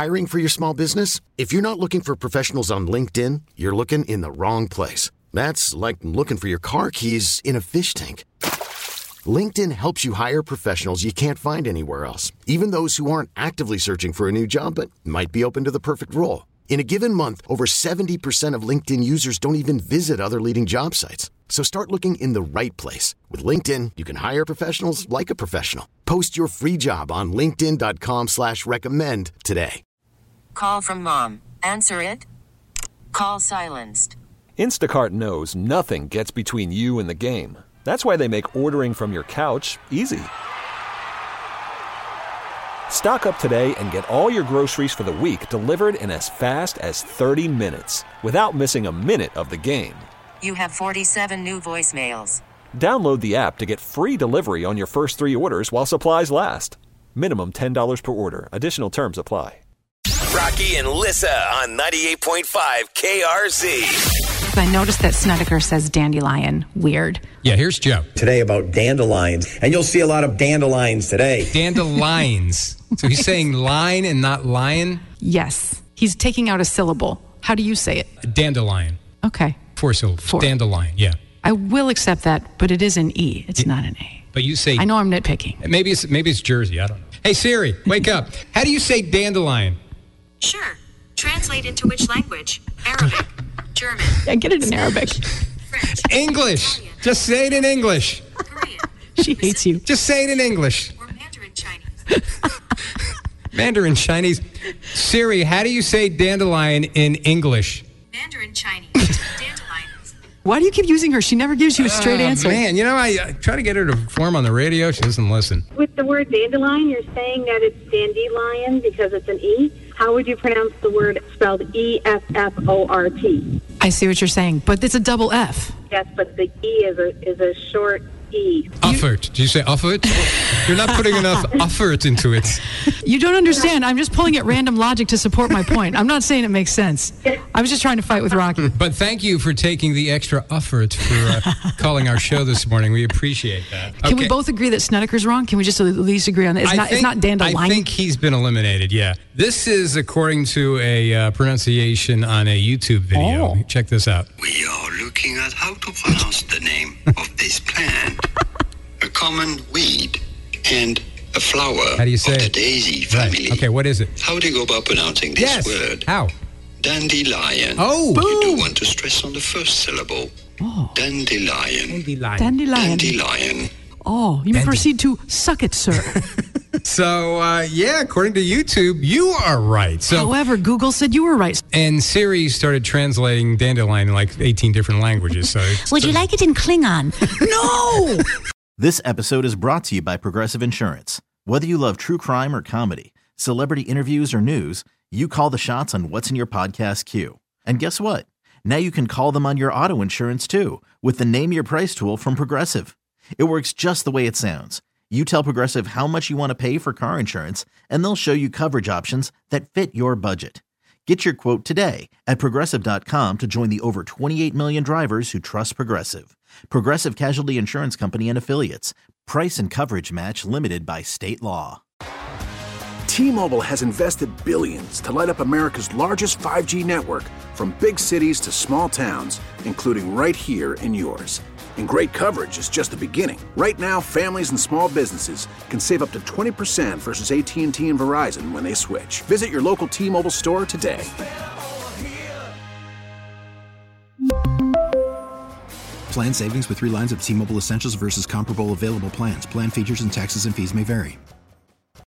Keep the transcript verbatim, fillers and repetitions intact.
Hiring for your small business? If you're not looking for professionals on LinkedIn, you're looking in the wrong place. That's like looking for your car keys in a fish tank. LinkedIn helps you hire professionals you can't find anywhere else, even those who aren't actively searching for a new job but might be open to the perfect role. In a given month, over seventy percent of LinkedIn users don't even visit other leading job sites. So start looking in the right place. With LinkedIn, you can hire professionals like a professional. Post your free job on linkedin.com slash recommend today. Call from mom. Answer it. Call silenced. Instacart knows nothing gets between you and the game. That's why they make ordering from your couch easy. Stock up today and get all your groceries for the week delivered in as fast as thirty minutes without missing a minute of the game. You have forty-seven new voicemails. Download the app to get free delivery on your first three orders while supplies last. Minimum ten dollars per order. Additional terms apply. Rocky and Lissa on ninety-eight point five K R Z. I noticed that Snedeker says dandelion. Weird. Yeah, here's Joe. Today about dandelions. And you'll see a lot of dandelions today. Dandelions. So he's saying line and not lion? Yes. He's taking out a syllable. How do you say it? Dandelion. Okay. Four syllables. Four. Dandelion, yeah. I will accept that, but it is an E. It's not an A. But you say... I know I'm nitpicking. Maybe it's maybe it's Jersey. I don't know. Hey, Siri, wake up. How do you say dandelion? Sure. Translate into which language? Arabic, German. I get it in Arabic. French. English. Italian, Just say it in English. Korean. She hates you. Just say it in English. Or Mandarin Chinese. Mandarin Chinese. Siri, how do you say dandelion in English? Mandarin Chinese. Dandelions. Why do you keep using her? She never gives you a straight Oh, answer. Man, you know, I, I try to get her to perform on the radio. She doesn't listen. With the word dandelion, you're saying that it's dandelion because it's an E. How would you pronounce the word spelled E F F O R T? I see what you're saying, but it's a double F. Yes, but the E is a is a short E. Effort. Did you say effort? You're not putting enough effort into it. You don't understand. I'm just pulling at random logic to support my point. I'm not saying it makes sense. I was just trying to fight with Rocky. But thank you for taking the extra effort for uh, calling our show this morning. We appreciate that. Can we both agree that Snedeker's wrong? Can we just at least agree on that? It's, I not, think, it's not dandelion. I think he's been eliminated, yeah. This is according to a uh, pronunciation on a YouTube video. Oh. Check this out. We are looking at how to pronounce the name of this plant. A common weed and a flower How do you say of the it? daisy family. Right. Okay, what is it? How do you go about pronouncing this Yes. word? How? Dandelion. Oh. You Boom. do want to stress on the first syllable. Oh. Dandelion. Dandelion. Dandelion. Dandelion. Oh, you may Dandi- proceed to suck it, sir. So, uh, yeah, according to YouTube, you are right. So, However, Google said you were right. and Siri started translating dandelion in like eighteen different languages. So, it's- Would you like it in Klingon? No! This episode is brought to you by Progressive Insurance. Whether you love true crime or comedy, celebrity interviews or news, you call the shots on what's in your podcast queue. And guess what? Now you can call them on your auto insurance too with the Name Your Price tool from Progressive. It works just the way it sounds. You tell Progressive how much you want to pay for car insurance, and they'll show you coverage options that fit your budget. Get your quote today at Progressive dot com to join the over twenty-eight million drivers who trust Progressive. Progressive Casualty Insurance Company and Affiliates. Price and coverage match limited by state law. T-Mobile has invested billions to light up America's largest five G network, from big cities to small towns, including right here in yours. And great coverage is just the beginning. Right now, families and small businesses can save up to twenty percent versus A T and T and Verizon when they switch. Visit your local T-Mobile store today. Plan savings with three lines of T-Mobile Essentials versus comparable available plans. Plan features and taxes and fees may vary.